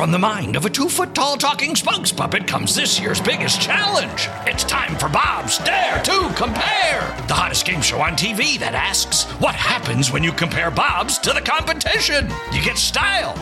From the mind of a 2-foot-tall talking spokes puppet comes this year's biggest challenge. It's time for Bob's Dare to Compare, the hottest game show on TV that asks, what happens when you compare Bobs to the competition? You get style.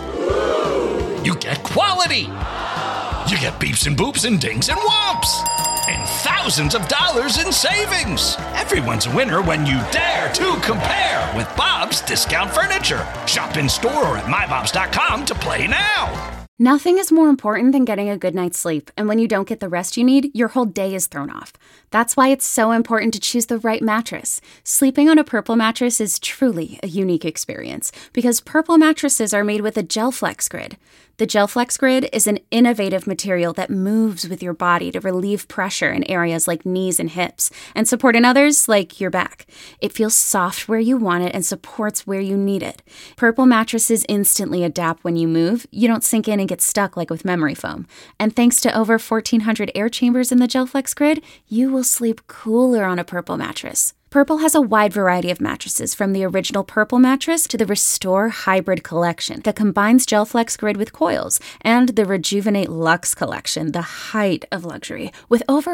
You get quality. You get beeps and boops and dings and whomps. And thousands of dollars in savings. Everyone's a winner when you dare to compare with Bob's Discount Furniture. Shop in store or at mybobs.com to play now. Nothing is more important than getting a good night's sleep, and when you don't get the rest you need, your whole day is thrown off. That's why it's so important to choose the right mattress. Sleeping on a Purple mattress is truly a unique experience, because Purple mattresses are made with a GelFlex Grid. The GelFlex Grid is an innovative material that moves with your body to relieve pressure in areas like knees and hips, and support in others like your back. It feels soft where you want it and supports where you need it. Purple mattresses instantly adapt when you move. You don't sink in and get stuck like with memory foam. And thanks to over 1,400 air chambers in the GelFlex Grid, you will sleep cooler on a Purple mattress. Purple has a wide variety of mattresses, from the original Purple mattress to the Restore Hybrid collection that combines GelFlex Grid with coils, and the Rejuvenate Luxe collection, the height of luxury, with over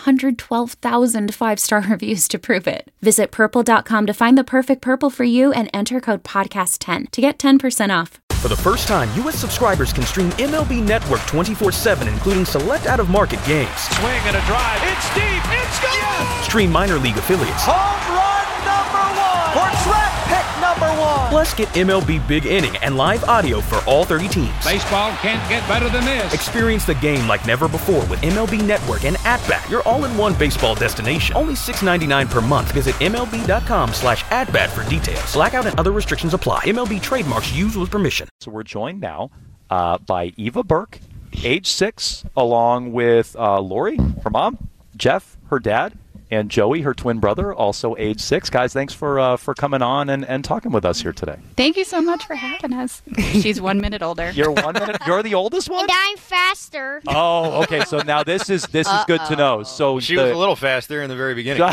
112,000 five-star reviews to prove it. Visit purple.com to find the perfect Purple for you and enter code podcast10 to get 10% off. For the first time, U.S. subscribers can stream MLB Network 24/7, including select out-of-market games. Swing and a drive. It's deep. It's gone. Yes! Stream minor league affiliates. Home run number 1. Or draft pick number 1. Plus, get MLB Big Inning and live audio for all 30 teams. Baseball can't get better than this. Experience the game like never before with MLB Network and @Bat, your all-in-one baseball destination. Only $6.99 per month. Visit MLB.com/@Bat for details. Blackout and other restrictions apply. MLB trademarks used with permission. So we're joined now by Eva Burke, age 6, along with Lori, her mom, Jeff, her dad, and Joey, her twin brother, also age 6. Guys, thanks for coming on and talking with us here today. Thank you so much for having us. She's 1 minute older. You're 1 minute. You're the oldest one? And I'm faster. Oh, okay. So now this is good to know. So she was a little faster in the very beginning.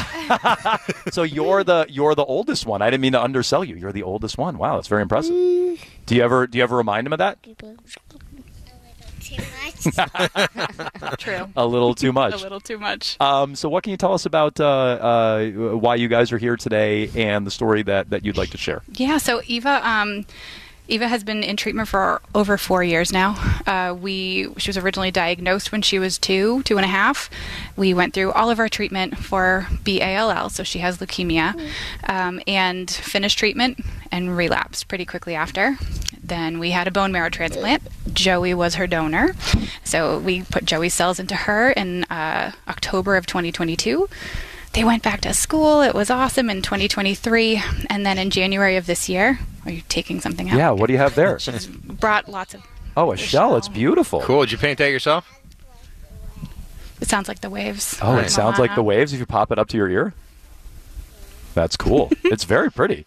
So you're the oldest one. I didn't mean to undersell you. You're the oldest one. Wow, that's very impressive. Do you ever remind him of that? Too much. True. A little too much. A little too much. So what can you tell us about why you guys are here today and the story that you'd like to share? Yeah, so Eva has been in treatment for over 4 years now. She was originally diagnosed when she was 2.5. We went through all of our treatment for BALL, so she has leukemia, and finished treatment and relapsed pretty quickly after. Then we had a bone marrow transplant. Joey was her donor. So we put Joey's cells into her in October of 2022. They went back to school. It was awesome in 2023. And then in January of this year, are you taking something out? Yeah, what do you have there? She's brought lots of... Oh, a shell. It's beautiful. Cool. Did you paint that yourself? It sounds like the waves. Oh, it sounds like the waves if you pop it up to your ear? That's cool. It's very pretty.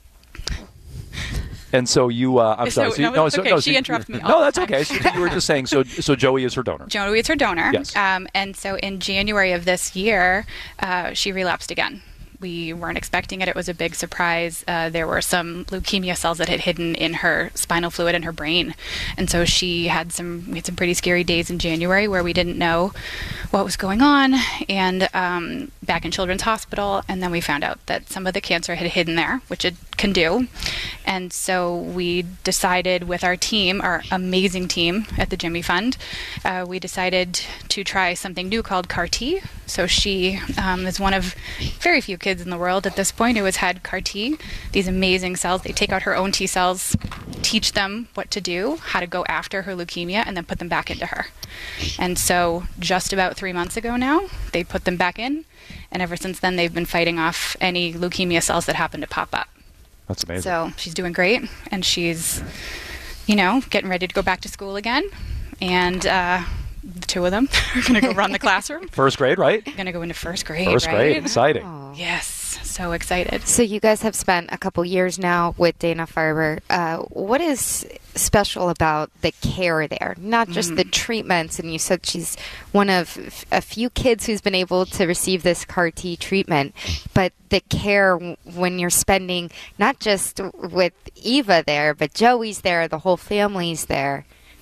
And so you, I'm sorry. She interrupted me. No, that's okay. So you were just saying, so Joey is her donor. Joey is her donor. Yes. And so in January of this year, she relapsed again. We weren't expecting it. It was a big surprise. There were some leukemia cells that had hidden in her spinal fluid in her brain. And so we had some pretty scary days in January where we didn't know what was going on, and back in Children's Hospital. And then we found out that some of the cancer had hidden there, which it can do. And so we decided with our team, our amazing team at the Jimmy Fund, we decided to try something new called CAR-T. So she is one of very few kids in the world at this point who has had CAR-T, these amazing cells. They take out her own T cells, teach them what to do, how to go after her leukemia, and then put them back into her. And so just about 3 months ago now, they put them back in, and ever since then they've been fighting off any leukemia cells that happen to pop up. That's amazing. So she's doing great, and she's, getting ready to go back to school again, and the two of them are going to go run the classroom. First grade, right? Going to go into first grade, First grade, exciting. Aww. Yes, so excited. So you guys have spent a couple years now with Dana-Farber. What is special about the care there? Not just the treatments, and you said she's one of a few kids who's been able to receive this CAR-T treatment, but the care when you're spending not just with Eva there, but Joey's there, the whole family's there.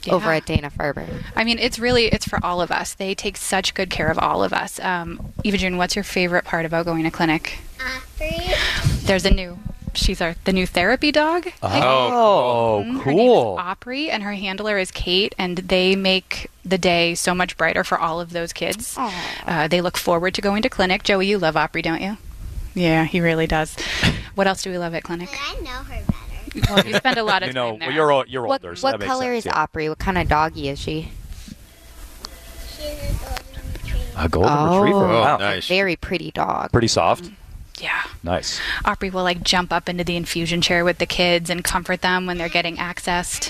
over at Dana-Farber? I mean, it's for all of us. They take such good care of all of us. Eva June, what's your favorite part about going to clinic? There's she's the new therapy dog. Oh, cool. cool. Her name is Opry, and her handler is Kate, and they make the day so much brighter for all of those kids. They look forward to going to clinic. Joey, you love Opry, don't you? Yeah, he really does. What else do we love at clinic? I know her better. Well, you spend a lot of time there. Well, you're What, older, so what that makes color sense, is Opry? What kind of doggy is she? She's a golden retriever. A golden retriever. Oh, Wow. nice. Very pretty dog. Pretty soft. Yeah. Nice. Opry will jump up into the infusion chair with the kids and comfort them when they're getting accessed.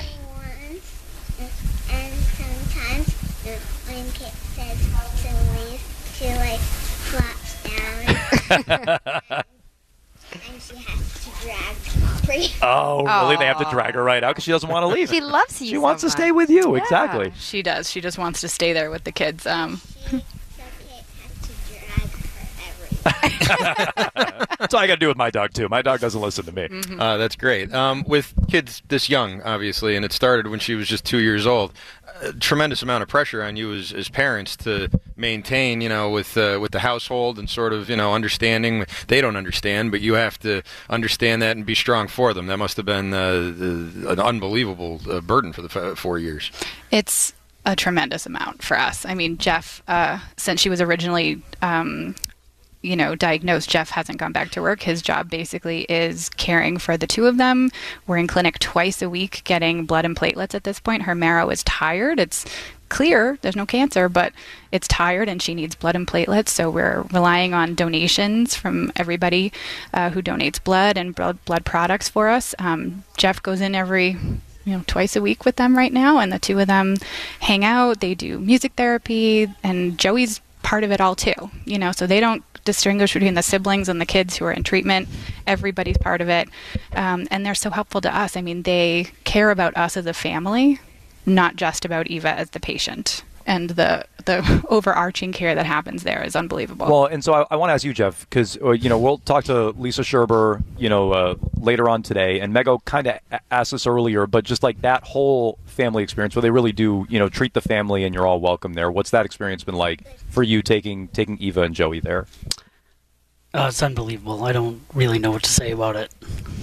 And sometimes when Kate says to leave, she flops down. And she has to drag Opry. Oh, really? They have to drag her right out because she doesn't want to leave. She loves you. She wants to stay with you. Yeah, Exactly. she does. She just wants to stay there with the kids. So Kate has to drag her everywhere. That's all I got to do with my dog, too. My dog doesn't listen to me. That's great. With kids this young, obviously, and it started when she was just 2 years old, a tremendous amount of pressure on you as parents to maintain, with the household and sort of, understanding. They don't understand, but you have to understand that and be strong for them. That must have been an unbelievable burden for the 4 years. It's a tremendous amount for us. I mean, Jeff, since she was originally diagnosed, Jeff hasn't gone back to work. His job basically is caring for the two of them. We're in clinic twice a week getting blood and platelets at this point. Her marrow is tired. It's clear. There's no cancer, but it's tired and she needs blood and platelets. So we're relying on donations from everybody who donates blood and blood products for us. Jeff goes in every twice a week with them right now, and the two of them hang out. They do music therapy, and Joey's part of it all too. So they don't distinguish between the siblings and the kids who are in treatment. Everybody's part of it, and they're so helpful to us. I mean, they care about us as a family, not just about Eva as the patient. And the overarching care that happens there is unbelievable. Well, and so I want to ask you, Jeff, because we'll talk to Lisa Scherber, later on today, and Mego kind of asked this earlier, but just like that whole family experience where they really do, treat the family and you're all welcome there. What's that experience been like for you taking Eva and Joey there? It's unbelievable. I don't really know what to say about it.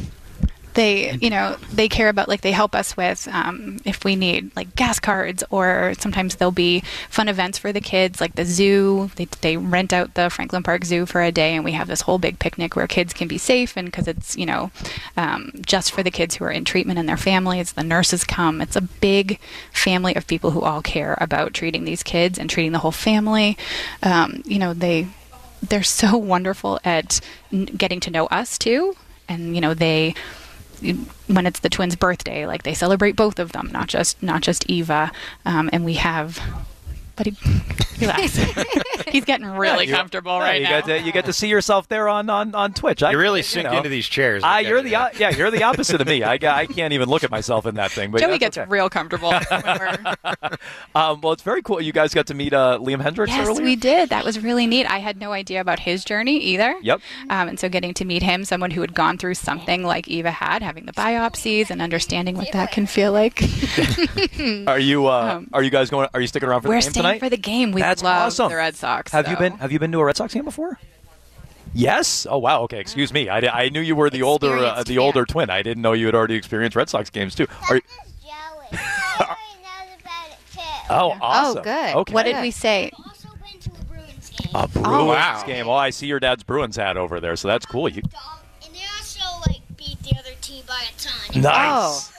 They care about, they help us with if we need gas cards, or sometimes there'll be fun events for the kids, like the zoo. They rent out the Franklin Park Zoo for a day, and we have this whole big picnic where kids can be safe, and because it's just for the kids who are in treatment and their families. The nurses come. It's a big family of people who all care about treating these kids and treating the whole family. They're so wonderful at getting to know us too, and when it's the twins' birthday, they celebrate both of them, not just Eva. And we have, but relax. He's getting really comfortable right now. You get to see yourself there on Twitch. You really sink into these chairs. You're the opposite of me. I can't even look at myself in that thing. But Joey gets real comfortable. Well, it's very cool. You guys got to meet Liam Hendricks earlier? Yes, we did. That was really neat. I had no idea about his journey either. Yep. And so getting to meet him, someone who had gone through something like Eva had, having the biopsies and understanding what that can feel like. Are you guys going? Are you sticking around for the game tonight? We're staying for the game. We love awesome. the Red Sox. Have you been to a Red Sox game before? Yes. Oh wow. Okay. Excuse me. I knew you were the older twin. I didn't know you had already experienced Red Sox games too. Joey. Joey knows about it too. Oh, awesome. Oh, good. Okay. What did we say? I've also been to a Bruins game. A Bruins game. Oh, I see your dad's Bruins hat over there, so that's cool. And they also beat the other team by a ton. Nice.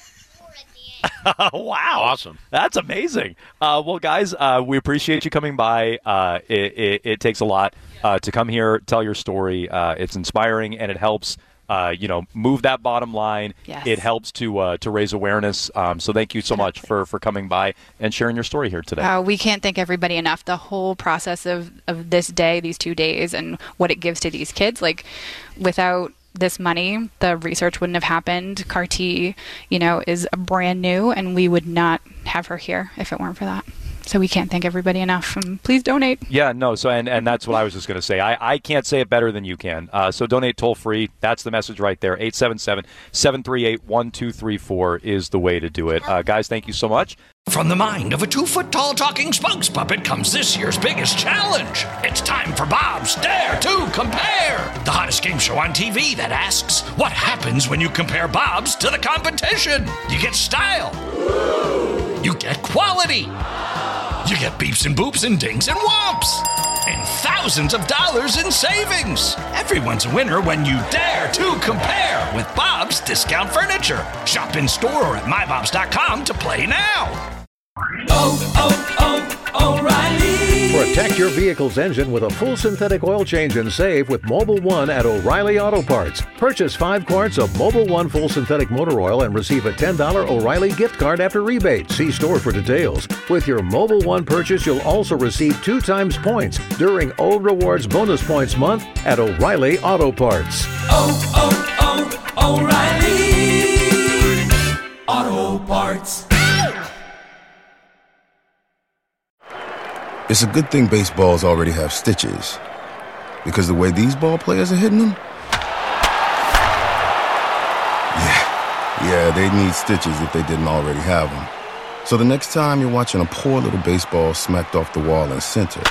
Wow. Awesome. That's amazing. Well, guys, we appreciate you coming by. It takes a lot to come here, tell your story. It's inspiring, and it helps move that bottom line. Yes. It helps to raise awareness. So thank you so much for coming by and sharing your story here today. We can't thank everybody enough. The whole process of this day, these 2 days, and what it gives to these kids, without this money, the research wouldn't have happened. CAR-T, is brand new, and we would not have her here if it weren't for that. So we can't thank everybody enough. Please donate. Yeah, no. So and that's what I was just going to say. I can't say it better than you can. So donate toll free. That's the message right there. 877-738-1234 is the way to do it. Guys, thank you so much. From the mind of a 2-foot-tall talking spokes puppet comes this year's biggest challenge. It's time for Bob's Dare to Compare, the hottest game show on TV that asks, what happens when you compare Bob's to the competition? You get style. You get quality. You get beeps and boops and dings and whomps. And thousands of dollars in savings. Everyone's a winner when you dare to compare with Bob's Discount Furniture. Shop in store or at mybobs.com to play now. O'Reilly. Protect your vehicle's engine with a full synthetic oil change and save with Mobil 1 at O'Reilly Auto Parts. Purchase 5 quarts of Mobil 1 full synthetic motor oil and receive a $10 O'Reilly gift card after rebate. See store for details. With your Mobil 1 purchase, you'll also receive 2 times points during O Rewards Bonus Points Month at O'Reilly Auto Parts. O'Reilly Auto Parts. It's a good thing baseballs already have stitches, because the way these ball players are hitting them, yeah, they need stitches if they didn't already have them. So the next time you're watching a poor little baseball smacked off the wall in center,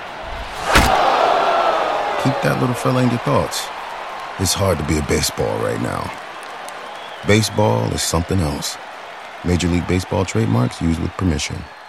keep that little fella in your thoughts. It's hard to be a baseball right now. Baseball is something else. Major League Baseball trademarks used with permission.